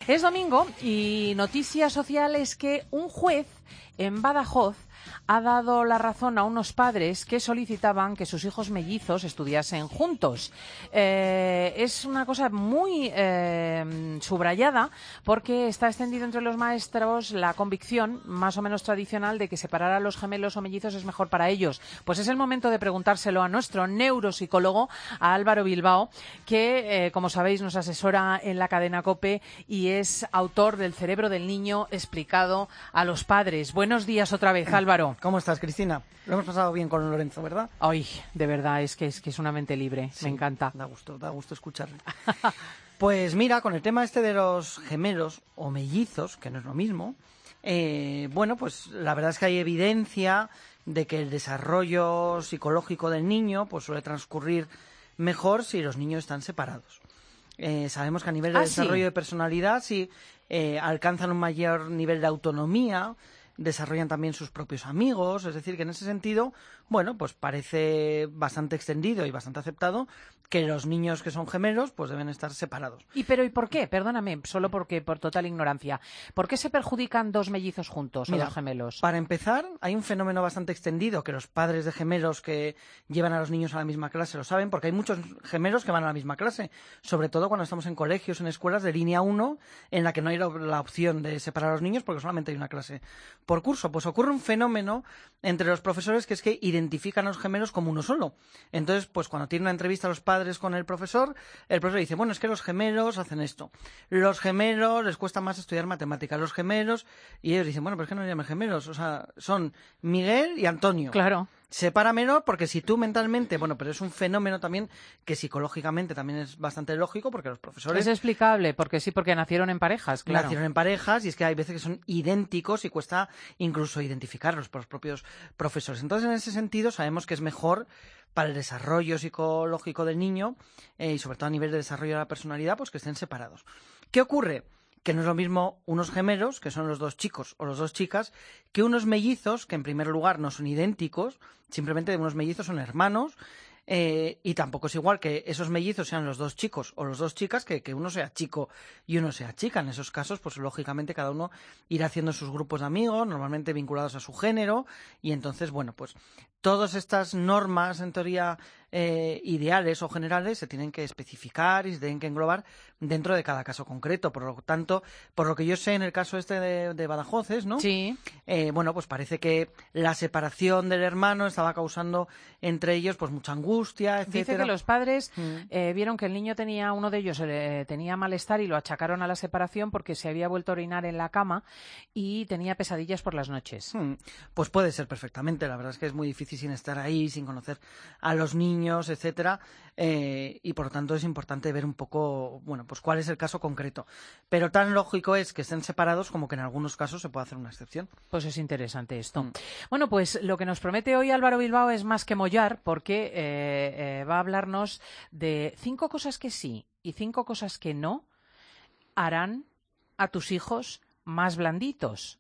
Es domingo y noticia social es que un juez en Badajoz ha dado la razón a unos padres que solicitaban que sus hijos mellizos estudiasen juntos. Es una cosa muy subrayada porque está extendida entre los maestros la convicción más o menos tradicional de que separar a los gemelos o mellizos es mejor para ellos. Pues es el momento de preguntárselo a nuestro neuropsicólogo, a Álvaro Bilbao, que, como sabéis, nos asesora en la cadena COPE y es autor del Cerebro del Niño explicado a los padres. Buenos días otra vez, Álvaro. ¿Cómo estás, Cristina? Lo hemos pasado bien con Lorenzo, ¿verdad? Ay, de verdad, es que es una mente libre. Sí, me encanta. Da gusto escucharle. Pues mira, con el tema este de los gemelos o mellizos, que no es lo mismo, pues la verdad es que hay evidencia de que el desarrollo psicológico del niño pues suele transcurrir mejor si los niños están separados. Sabemos que a nivel de desarrollo de personalidad, si alcanzan un mayor nivel de autonomía, desarrollan también sus propios amigos, es decir, que en ese sentido, bueno, pues parece bastante extendido y bastante aceptado que los niños que son gemelos pues deben estar separados. ¿Y por qué? Perdóname, solo porque por total ignorancia. ¿Por qué se perjudican dos mellizos juntos o dos gemelos? Para empezar, hay un fenómeno bastante extendido que los padres de gemelos que llevan a los niños a la misma clase lo saben, porque hay muchos gemelos que van a la misma clase, sobre todo cuando estamos en colegios, en escuelas de línea 1, en la que no hay la opción de separar a los niños porque solamente hay una clase por curso. Pues ocurre un fenómeno entre los profesores que es que identifican a los gemelos como uno solo. Entonces, pues cuando tiene una entrevista a los padres con el profesor dice, bueno, es que los gemelos hacen esto. Los gemelos les cuesta más estudiar matemáticas. Los gemelos, y ellos dicen, bueno, pero es que no llaman gemelos, o sea, son Miguel y Antonio. Claro. Separa menor porque si tú mentalmente, bueno, pero es un fenómeno también que psicológicamente también es bastante lógico porque los profesores... Es explicable, porque nacieron en parejas, claro. Nacieron en parejas y es que hay veces que son idénticos y cuesta incluso identificarlos por los propios profesores. Entonces, en ese sentido, sabemos que es mejor para el desarrollo psicológico del niño y sobre todo a nivel de desarrollo de la personalidad, pues que estén separados. ¿Qué ocurre? Que no es lo mismo unos gemelos, que son los dos chicos o las dos chicas, que unos mellizos, que en primer lugar no son idénticos, simplemente unos mellizos son hermanos, y tampoco es igual que esos mellizos sean los dos chicos o las dos chicas que uno sea chico y uno sea chica. En esos casos, pues lógicamente cada uno irá haciendo sus grupos de amigos, normalmente vinculados a su género, y entonces, bueno, pues todas estas normas, en teoría, ideales o generales, se tienen que especificar y se tienen que englobar dentro de cada caso concreto. Por lo tanto, por lo que yo sé en el caso este de Badajoz, ¿no? Sí. Pues parece que la separación del hermano estaba causando entre ellos pues mucha angustia, etcétera. Dice que los padres vieron que el niño uno de ellos tenía malestar y lo achacaron a la separación porque se había vuelto a orinar en la cama y tenía pesadillas por las noches. Pues puede ser perfectamente. La verdad es que es muy difícil sin estar ahí, sin conocer a los niños, etcétera, y por lo tanto es importante ver un poco, bueno, pues cuál es el caso concreto. Pero tan lógico es que estén separados como que en algunos casos se puede hacer una excepción. Pues es interesante esto. Bueno, pues lo que nos promete hoy Álvaro Bilbao es más que mollar, porque va a hablarnos de 5 cosas que sí y 5 cosas que no harán a tus hijos más blanditos.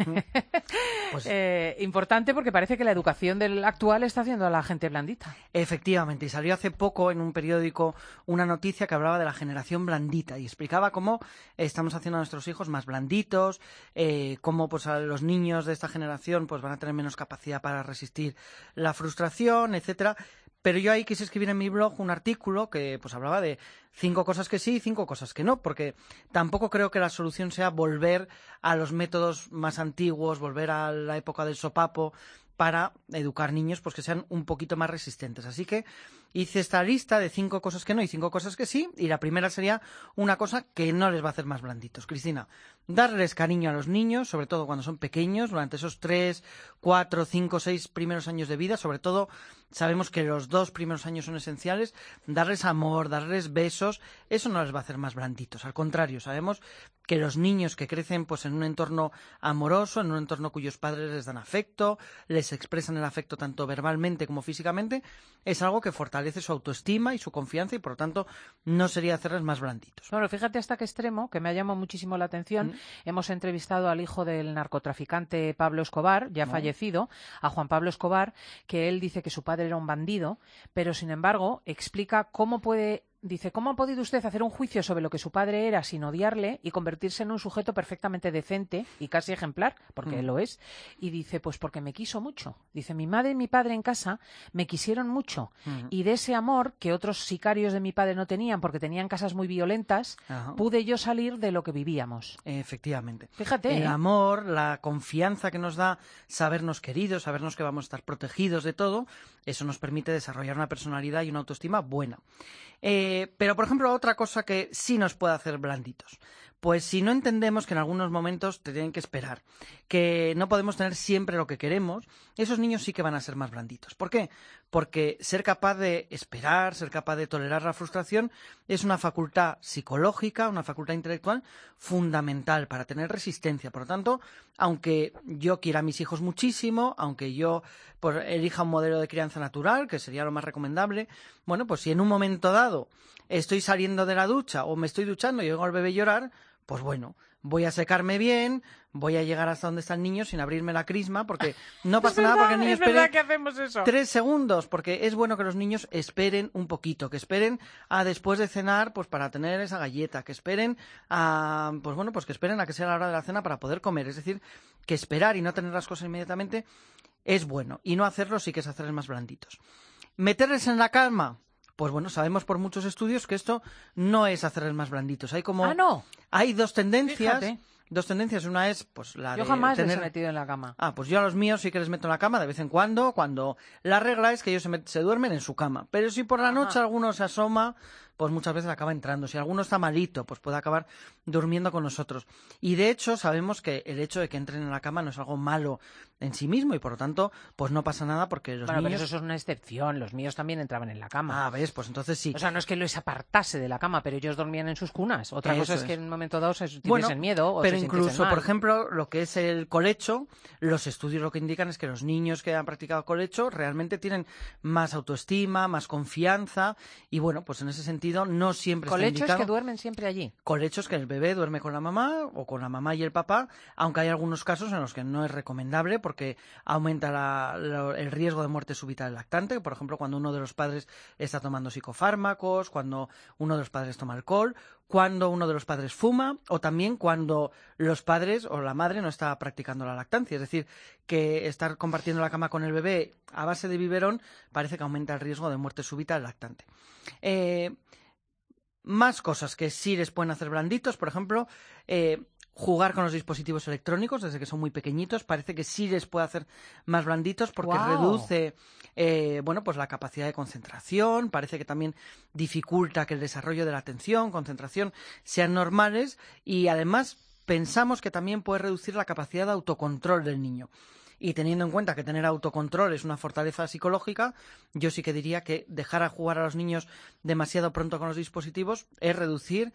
Pues... importante porque parece que la educación del actual está haciendo a la gente blandita. Efectivamente, y salió hace poco en un periódico una noticia que hablaba de la generación blandita y explicaba cómo estamos haciendo a nuestros hijos más blanditos, cómo pues a los niños de esta generación pues van a tener menos capacidad para resistir la frustración, etcétera. Pero yo ahí quise escribir en mi blog un artículo que pues hablaba de 5 cosas que sí y 5 cosas que no, porque tampoco creo que la solución sea volver a los métodos más antiguos, volver a la época del sopapo para educar niños pues que sean un poquito más resistentes. Así que hice esta lista de 5 cosas que no y 5 cosas que sí, y la primera sería una cosa que no les va a hacer más blanditos. Cristina, darles cariño a los niños, sobre todo cuando son pequeños, durante esos 3, 4, 5, 6 primeros años de vida, sobre todo sabemos que los 2 primeros años son esenciales, darles amor, darles besos, eso no les va a hacer más blanditos. Al contrario, sabemos que los niños que crecen pues en un entorno amoroso, en un entorno cuyos padres les dan afecto, les expresan el afecto tanto verbalmente como físicamente, es algo que fortalece su autoestima y su confianza y por lo tanto no sería hacerles más blanditos. Bueno, fíjate hasta qué extremo, que me ha llamado muchísimo la atención. Hemos entrevistado al hijo del narcotraficante Pablo Escobar, ya fallecido, a Juan Pablo Escobar, que él dice que su padre era un bandido, pero sin embargo explica cómo puede Dice, ¿cómo ha podido usted hacer un juicio sobre lo que su padre era sin odiarle y convertirse en un sujeto perfectamente decente y casi ejemplar? Porque lo es. Y dice, pues porque me quiso mucho. Dice, mi madre y mi padre en casa me quisieron mucho. Y de ese amor que otros sicarios de mi padre no tenían porque tenían casas muy violentas, pude yo salir de lo que vivíamos. Efectivamente. Fíjate, el amor, la confianza que nos da sabernos queridos, sabernos que vamos a estar protegidos de todo, eso nos permite desarrollar una personalidad y una autoestima buena. Pero, por ejemplo, otra cosa que sí nos puede hacer blanditos. Pues si no entendemos que en algunos momentos te tienen que esperar, que no podemos tener siempre lo que queremos, esos niños sí que van a ser más blanditos. ¿Por qué? Porque ser capaz de esperar, ser capaz de tolerar la frustración es una facultad psicológica, una facultad intelectual fundamental para tener resistencia. Por lo tanto, aunque yo quiera a mis hijos muchísimo, aunque yo pues, elija un modelo de crianza natural, que sería lo más recomendable, bueno, pues si en un momento dado estoy saliendo de la ducha o me estoy duchando y oigo al bebé llorar, pues bueno, voy a secarme bien, voy a llegar hasta donde está el niño sin abrirme la crisma, porque no pasa nada porque el niño espere que hacemos eso. 3 segundos, porque es bueno que los niños esperen un poquito, que esperen a después de cenar, pues para tener esa galleta, que esperen a, pues bueno, pues que esperen a que sea la hora de la cena para poder comer. Es decir, que esperar y no tener las cosas inmediatamente es bueno, y no hacerlo sí que es hacerles más blanditos. Meterles en la calma. Pues bueno, sabemos por muchos estudios que esto no es hacerles más blanditos. Hay como... no. Hay dos tendencias. Fíjate. Dos tendencias. Una es pues la Yo de jamás tener... les he metido en la cama. Pues yo a los míos sí que les meto en la cama de vez en cuando la regla es que ellos se duermen en su cama. Pero si por la noche alguno se asoma, pues muchas veces acaba entrando. Si alguno está malito, pues puede acabar durmiendo con nosotros. Y de hecho sabemos que el hecho de que entren en la cama no es algo malo en sí mismo y por lo tanto pues no pasa nada porque los niños... Pero eso es una excepción. Los míos también entraban en la cama. ¿Ves? Pues entonces sí. O sea, no es que los apartase de la cama, pero ellos dormían en sus cunas. Otra cosa es que en un momento dado se tuviesen miedo o pero se incluso, mal. por ejemplo, lo que es el colecho, los estudios lo que indican es que los niños que han practicado colecho realmente tienen más autoestima, más confianza y bueno, pues en ese sentido no siempre está indicado. Colechos que duermen siempre allí. Colechos que el bebé duerme con la mamá o con la mamá y el papá, aunque hay algunos casos en los que no es recomendable porque aumenta el riesgo de muerte súbita del lactante, por ejemplo, cuando uno de los padres está tomando psicofármacos, cuando uno de los padres toma alcohol, cuando uno de los padres fuma o también cuando los padres o la madre no está practicando la lactancia. Es decir, que estar compartiendo la cama con el bebé a base de biberón parece que aumenta el riesgo de muerte súbita del lactante. Más cosas que sí les pueden hacer blanditos, por ejemplo, jugar con los dispositivos electrónicos desde que son muy pequeñitos, parece que sí les puede hacer más blanditos porque reduce pues la capacidad de concentración, parece que también dificulta que el desarrollo de la atención, concentración sean normales y además pensamos que también puede reducir la capacidad de autocontrol del niño. Y teniendo en cuenta que tener autocontrol es una fortaleza psicológica, yo sí que diría que dejar a jugar a los niños demasiado pronto con los dispositivos es reducir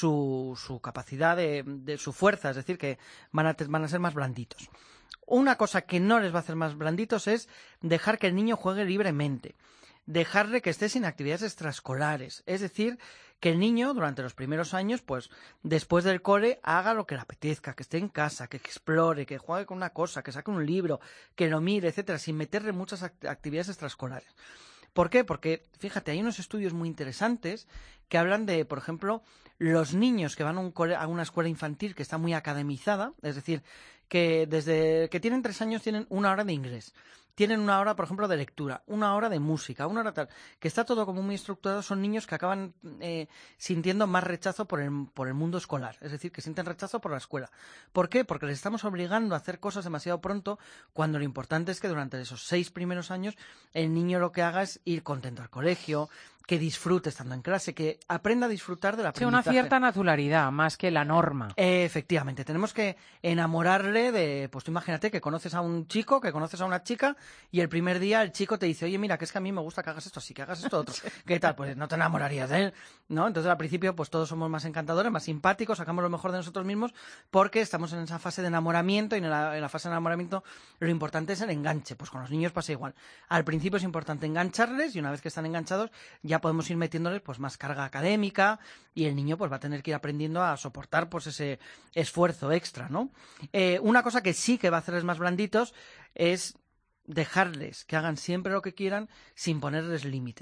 su capacidad de su fuerza, es decir, que van a ser más blanditos. Una cosa que no les va a hacer más blanditos es dejar que el niño juegue libremente, dejarle que esté sin actividades extraescolares, es decir, que el niño durante los primeros años, pues después del cole, haga lo que le apetezca, que esté en casa, que explore, que juegue con una cosa, que saque un libro, que lo mire, etcétera, sin meterle muchas actividades extraescolares. ¿Por qué? Porque, fíjate, hay unos estudios muy interesantes que hablan de, por ejemplo, los niños que van a una escuela infantil que está muy academizada, es decir, que desde que tienen 3 años tienen 1 hora de inglés. Tienen 1 hora, por ejemplo, de lectura, 1 hora de música, 1 hora tal, que está todo como muy estructurado. Son niños que acaban sintiendo más rechazo por el mundo escolar, es decir, que sienten rechazo por la escuela. ¿Por qué? Porque les estamos obligando a hacer cosas demasiado pronto, cuando lo importante es que durante esos 6 primeros años el niño lo que haga es ir contento al colegio, que disfrute estando en clase, que aprenda a disfrutar del aprendizaje. Sí, una cierta naturalidad, más que la norma. Efectivamente, tenemos que enamorarle de, pues tú imagínate que conoces a un chico, que conoces a una chica, y el primer día el chico te dice, oye, mira, que es que a mí me gusta que hagas esto, así que hagas esto otro. ¿Qué tal? Pues no te enamorarías de él, ¿no? Entonces al principio pues todos somos más encantadores, más simpáticos, sacamos lo mejor de nosotros mismos, porque estamos en esa fase de enamoramiento, y en la fase de enamoramiento lo importante es el enganche. Pues con los niños pasa igual. Al principio es importante engancharles, y una vez que están enganchados ya podemos ir metiéndoles pues más carga académica, y el niño pues va a tener que ir aprendiendo a soportar pues ese esfuerzo extra, ¿no? Una cosa que sí que va a hacerles más blanditos es dejarles que hagan siempre lo que quieran sin ponerles límites.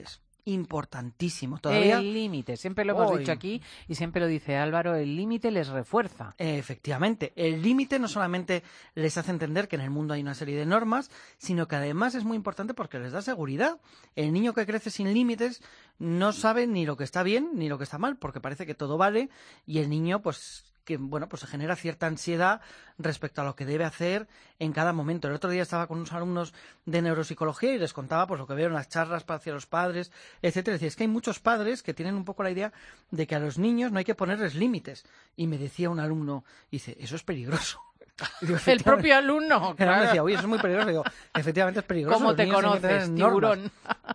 importantísimo. Todavía el límite, siempre lo hemos dicho aquí y siempre lo dice Álvaro, el límite les refuerza. Efectivamente, el límite no solamente les hace entender que en el mundo hay una serie de normas, sino que además es muy importante porque les da seguridad. El niño que crece sin límites no sabe ni lo que está bien ni lo que está mal, porque parece que todo vale, y el niño pues se genera cierta ansiedad respecto a lo que debe hacer en cada momento. El otro día estaba con unos alumnos de neuropsicología y les contaba pues lo que veo en las charlas hacia los padres, etcétera. Decía, es que hay muchos padres que tienen un poco la idea de que a los niños no hay que ponerles límites. Y me decía un alumno, dice, eso es peligroso. Digo, el propio alumno. Claro. Me decía, uy, eso es muy peligroso. Digo, efectivamente es peligroso. ¿Cómo te conoces, tiburón?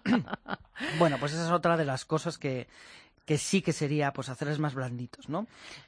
Bueno, pues esa es otra de las cosas que sí que sería pues hacerles más blanditos, ¿no?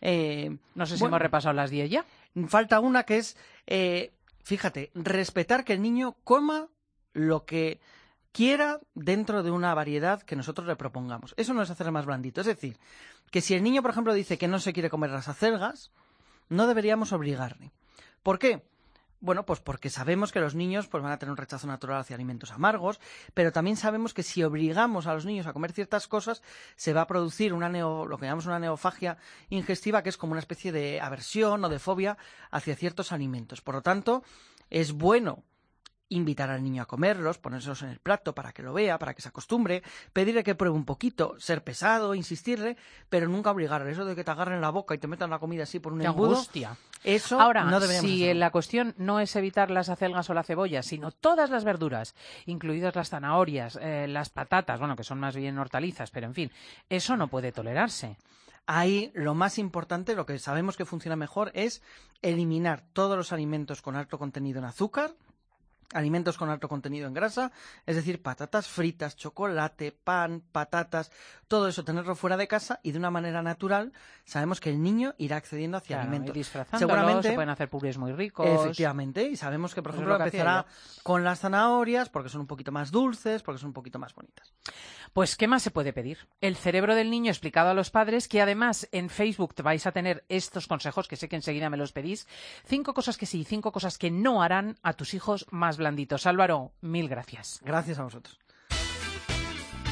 No sé si hemos repasado las 10 ya. Falta una que es, fíjate, respetar que el niño coma lo que quiera dentro de una variedad que nosotros le propongamos. Eso no es hacerle más blandito. Es decir, que si el niño, por ejemplo, dice que no se quiere comer las acelgas, no deberíamos obligarle. ¿Por qué? Bueno, pues porque sabemos que los niños pues van a tener un rechazo natural hacia alimentos amargos, pero también sabemos que si obligamos a los niños a comer ciertas cosas, se va a producir lo que llamamos una neofagia ingestiva, que es como una especie de aversión o de fobia hacia ciertos alimentos. Por lo tanto, es bueno invitar al niño a comerlos, ponérselos en el plato para que lo vea, para que se acostumbre, pedirle que pruebe un poquito, ser pesado, insistirle, pero nunca obligarle. Eso de que te agarren la boca y te metan la comida así por un embudo, angustia. Eso ahora, no deberíamos hacerlo. La cuestión no es evitar las acelgas o la cebolla, sino todas las verduras, incluidas las zanahorias, las patatas, bueno, que son más bien hortalizas, pero en fin, eso no puede tolerarse. Ahí lo más importante, lo que sabemos que funciona mejor, es eliminar todos los alimentos con alto contenido en azúcar, alimentos con alto contenido en grasa, es decir, patatas fritas, chocolate, pan, patatas, todo eso tenerlo fuera de casa y de una manera natural sabemos que el niño irá accediendo hacia alimentos. Y disfrazándolo, se pueden hacer purés muy ricos. Efectivamente, y sabemos que, por ejemplo, empezará con las zanahorias porque son un poquito más dulces, porque son un poquito más bonitas. Pues, ¿qué más se puede pedir? El cerebro del niño explicado a los padres, que además en Facebook te vais a tener estos consejos, que sé que enseguida me los pedís. 5 cosas que sí, 5 cosas que no harán a tus hijos más blanditos. Álvaro, mil gracias. Gracias a vosotros.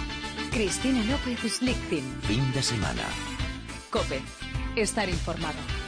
Cristina López Slichting. Fin de semana. COPE. Estar informado.